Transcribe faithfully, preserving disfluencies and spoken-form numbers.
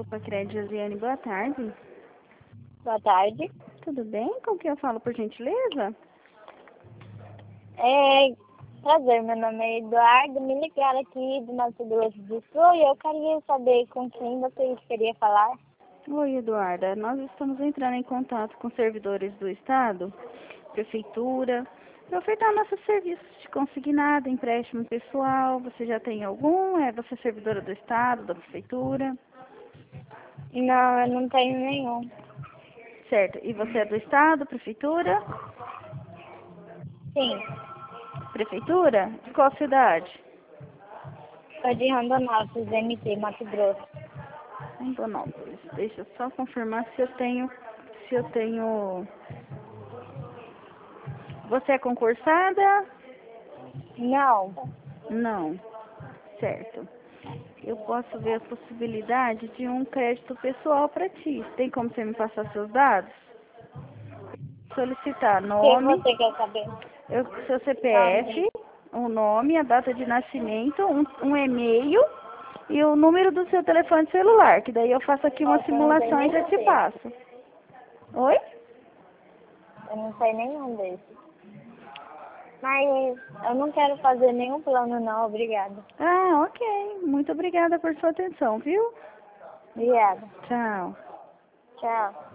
Pacred Josiane, boa tarde. Boa tarde. Tudo bem? Com quem eu falo, por gentileza? É, prazer, meu nome é Eduardo. Me ligaram aqui do Mato Grosso do Sul e eu queria saber com quem você queria falar. Oi, Eduarda. Nós estamos entrando em contato com servidores do Estado, Prefeitura, para ofertar nossos serviços de consignado, empréstimo pessoal. Você já tem algum? É você é servidora do Estado, da Prefeitura? Não, eu não tenho nenhum. Certo. E você é do Estado, Prefeitura? Sim, Prefeitura? De qual cidade? sou de Rondonópolis, M T, Mato Grosso. Rondonópolis. Deixa eu só confirmar se eu tenho, se eu tenho... Você é concursada? Não, Não. Certo. Eu posso ver a possibilidade de um crédito pessoal para ti. Tem como você me passar seus dados? Solicitar o que nome, você quer saber? eu, seu Nome. C P F, o nome, a data de nascimento, um, um e-mail e o número do seu telefone celular, que daí eu faço aqui uma Nossa, eu não sei simulação e já nenhum te desses. passo. Oi? Eu não sei nenhum desses. Mas eu não quero fazer nenhum plano não, obrigada. Ah, ok. Muito obrigada por sua atenção, viu? Obrigada. Tchau. Tchau.